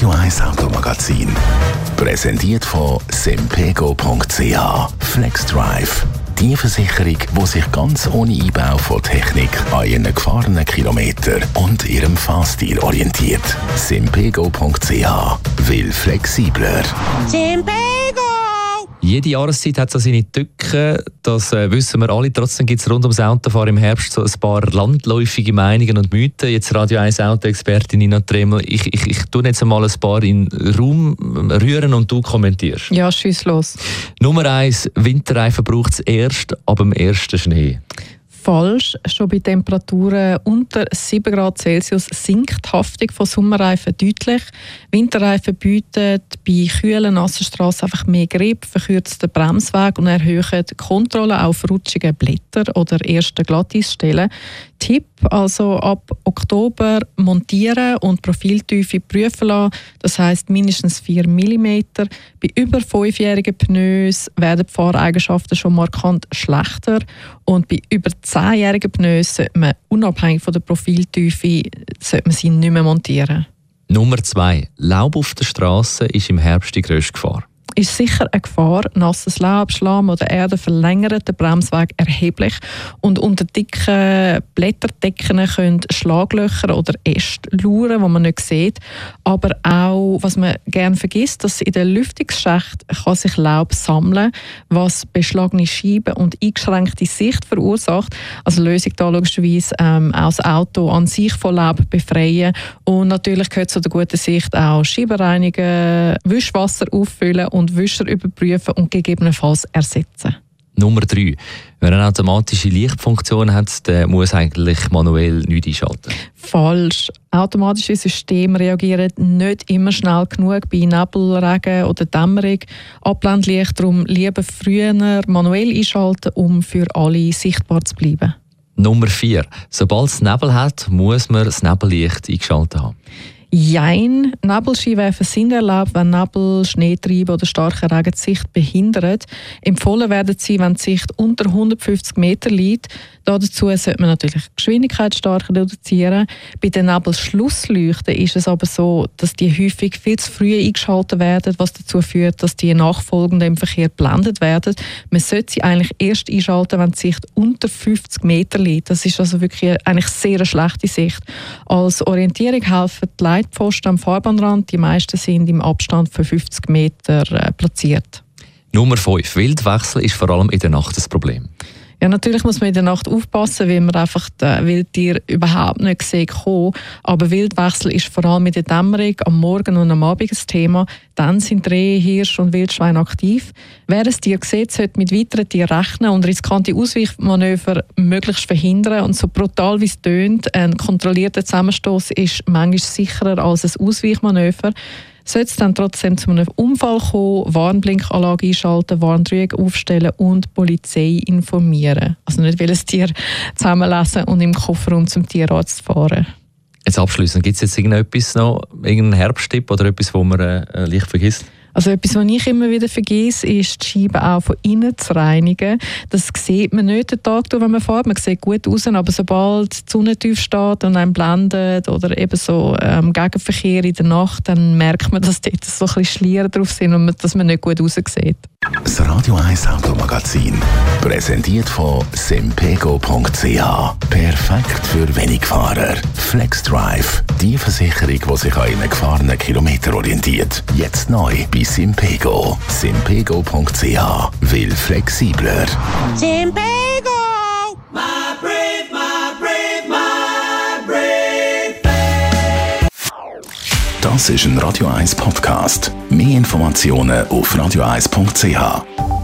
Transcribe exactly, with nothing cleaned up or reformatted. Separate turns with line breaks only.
Radio eins Automagazin. Präsentiert von simpego punkt c h. FlexDrive. Die Versicherung, die sich ganz ohne Einbau von Technik an ihren gefahrenen Kilometern und ihrem Fahrstil orientiert. simpego punkt c h. Will flexibler.
Simpego!
Jede Jahreszeit hat so seine Tücken, das äh, wissen wir alle. Trotzdem gibt es rund ums Autofahren im Herbst so ein paar landläufige Meinungen und Mythen. Jetzt Radio eins Auto-Expertin Nina Tremel. Ich, ich, ich tue jetzt einmal ein paar in den Raum rühren und du kommentierst.
Ja, schieß los.
Nummer eins, Winterreifen braucht es erst ab dem ersten Schnee.
Falsch. Schon bei Temperaturen unter sieben Grad Celsius sinkt die Haftung von Sommerreifen deutlich. Winterreifen bieten bei kühlen, nassen Strassen einfach mehr Grip, verkürzen den Bremsweg und erhöhen die Kontrolle auf rutschige Blätter oder erste Glatteisstellen. Tipp, also ab Oktober montieren und Profiltiefe prüfen lassen, das heisst mindestens vier Millimeter. Bei über fünfjährigen Pneus werden die Fahreigenschaften schon markant schlechter und bei über zehnjährigen Pneus sollte man unabhängig von der Profiltiefe sollte man sie nicht mehr montieren.
Nummer zwei, Laub auf der Straße ist im Herbst die grösste Gefahr.
Ist sicher eine Gefahr. Nasses Laub, Schlamm oder Erde verlängern den Bremsweg erheblich und unter dicken Blätterdecken können Schlaglöcher oder Äste lauern, die man nicht sieht. Aber auch, was man gerne vergisst, dass in den Lüftungsschächten kann sich Laub sammeln, was beschlagene Scheiben und eingeschränkte Sicht verursacht. Also Lösung da logischerweise ähm, auch das Auto an sich von Laub befreien und natürlich gehört zu der guten Sicht auch Scheiben reinigen, Wischwasser auffüllen und und Wischer überprüfen und gegebenenfalls ersetzen.
Nummer drei. Wer eine automatische Lichtfunktion hat, der muss eigentlich manuell nichts einschalten.
Falsch. Automatische Systeme reagieren nicht immer schnell genug bei Nebel, Regen oder Dämmerung. Abblendlicht darum lieber früher manuell einschalten, um für alle sichtbar zu bleiben.
Nummer vier. Sobald es Nebel hat, muss man das Nebellicht eingeschaltet haben.
Jein. Nebelscheinwerfer sind erlaubt, wenn Nebel, Schneetreiben oder starker Regen die Sicht behindern. Empfohlen werden sie, wenn die Sicht unter hundertfünfzig Meter liegt. Dazu sollte man natürlich die Geschwindigkeit stark reduzieren. Bei den Nebelschlussleuchten ist es aber so, dass die häufig viel zu früh eingeschaltet werden, was dazu führt, dass die nachfolgenden im Verkehr geblendet werden. Man sollte sie eigentlich erst einschalten, wenn die Sicht unter fünfzig Meter liegt. Das ist also wirklich eigentlich sehr eine schlechte Sicht. Als Orientierung helfen die Leitpfosten am Fahrbahnrand. Die meisten sind im Abstand von fünfzig Meter äh, platziert.
Nummer fünf. Wildwechsel ist vor allem in der Nacht das Problem.
Ja, natürlich muss man in der Nacht aufpassen, weil man einfach die Wildtiere überhaupt nicht sehen kann. Aber Wildwechsel ist vor allem in der Dämmerung, am Morgen und am Abend ein Thema. Dann sind Rehe, Hirsche und Wildschweine aktiv. Wer ein Tier sieht, sollte mit weiteren Tieren rechnen und riskante Ausweichmanöver möglichst verhindern. Und so brutal wie es tönt, ein kontrollierter Zusammenstoß ist manchmal sicherer als ein Ausweichmanöver. Sollte es dann trotzdem zu einem Unfall kommen, Warnblinkanlage einschalten, Warndrüge aufstellen und die Polizei informieren. Also nicht weil ein Tier zusammenlesen und im Kofferraum zum Tierarzt fahren.
Jetzt abschliessend, gibt es jetzt irgendetwas noch, irgendeinen Herbsttipp oder etwas, wo man äh, leicht vergisst?
Also etwas, was ich immer wieder vergesse, ist die Scheiben auch von innen zu reinigen. Das sieht man nicht den Tag durch, wenn man fährt. Man sieht gut raus, aber sobald die Sonne tief steht und einem blendet oder eben so ähm, Gegenverkehr in der Nacht, dann merkt man, dass dort so ein bisschen Schlieren drauf sind und dass man nicht gut raus sieht.
Das Radio eins Automagazin. Präsentiert von simpego punkt c h. Perfekt für Wenigfahrer. FlexDrive. Die Versicherung, die sich an ihren gefahrenen Kilometern orientiert. Jetzt neu bei Simpego. simpego punkt c h. Will flexibler.
Simpego! My brave, my brave, my brave.
Das ist ein Radio eins Podcast. Mehr Informationen auf radio eins punkt c h.